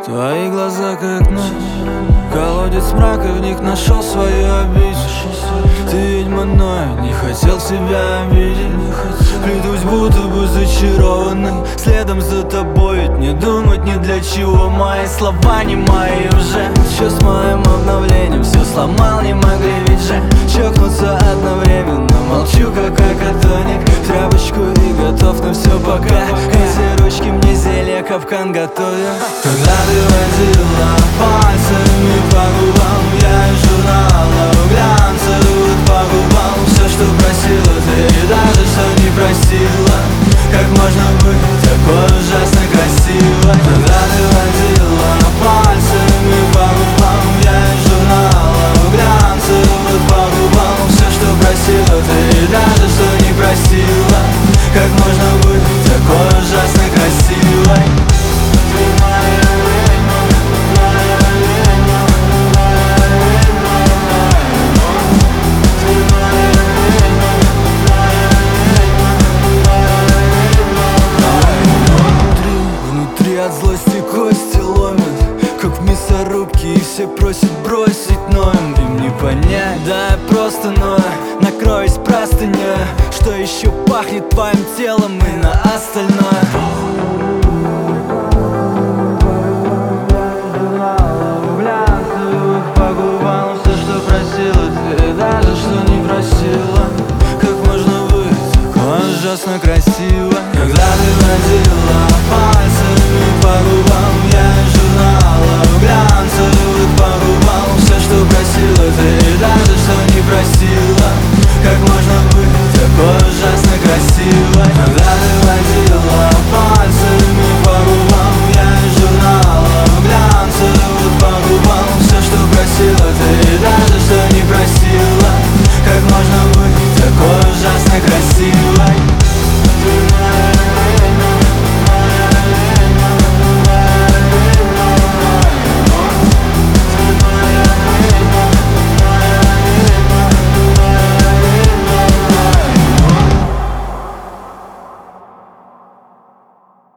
Твои глаза как ночь, колодец мрака, в них нашел свою обитель. Ты ведьма, но я не хотел себя обидеть. Плетусь будто бы зачарованный, следом за тобой, ведь не думать ни для чего. Мои слова не мои уже. Че с моим обновлением, все сломал, не могли ведь же чокнуться одновременно. Молчу, как акатоник, тряпочку и готов на все пока. Эти ручки мне зелье капкан готовят. Когда ты водила пальцами по губам, я из журнала глянцевых по губам. Все, что просила ты, и даже что не просила. Как можно быть такой ужасно красивой? Когда ты водила пальцами по губам, я из журнала глянцевых по губам. Все, что просила ты, и даже что не просила. Как можно быть такой ужасно красивой? От злости кости ломят, как в мясорубке, и все просят бросить, но им не понять. Да, я просто ною, накроюсь простыней. Что еще пахнет твоим телом и на остальное? По губам все, что просила ты, даже что не просила. Как можно быть такой ужасно красиво? Когда ты водила пальцами по губам, я из журнала глянцевых по губам. Все, что просила ты, даже что не просила. Как можно быть такой ужасно красивой? Когда ты водила пальцами по губам, я из журнала глянцевых по губам. Все, что просила ты, даже что не просила. Как можно быть такой ужасно красивой?